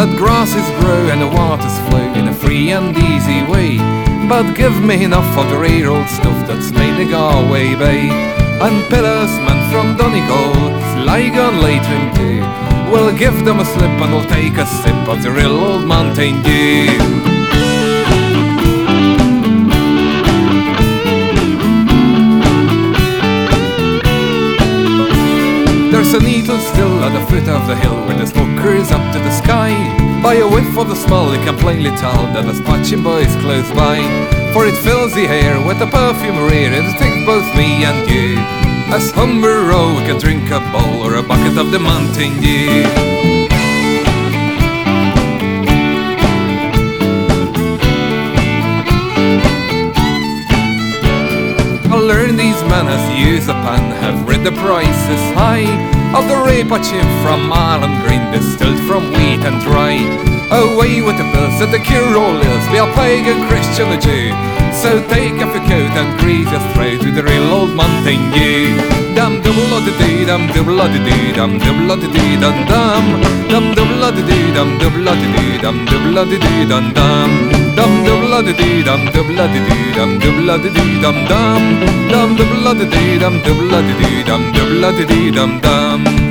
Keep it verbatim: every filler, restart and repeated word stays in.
That grasses grow and the waters flow in a free and easy way. But give me enough of the rare old stuff that's made the Galway Bay. And pillars man from Donegal, Sligo Leitrim too. We'll give them a slip and we'll take a sip of the real old Mountain Dew. There's a needle still at the foot of the hill where the smoke curls up to the sky. By a whiff of the smell you can plainly tell that there's patching boys close by. For it fills the air with a perfume rare, it'll take both me and you. As Humber Row we can drink a bowl or a bucket of the Mountain Dew. I'll learn these men as use a pan have read the prices high of the rapachin from Marlon Green, distilled from wheat and dry. Away with the bills that the cure all ills, be a pagan, Christian or Jew. So take off your coat and grease your throat with the real old Mountain Dew. Dum double o de dee, dum double o de dee, dum double o de dee, dum dum. Dum double o de dee, dum double o de dee, dum double o de dee, dum dum. Dum double o de dee, dum double o de dee, dum double o de dee, dum dum. Dum double o de dee, dum double o de dee, dum double o de dee, dum dum.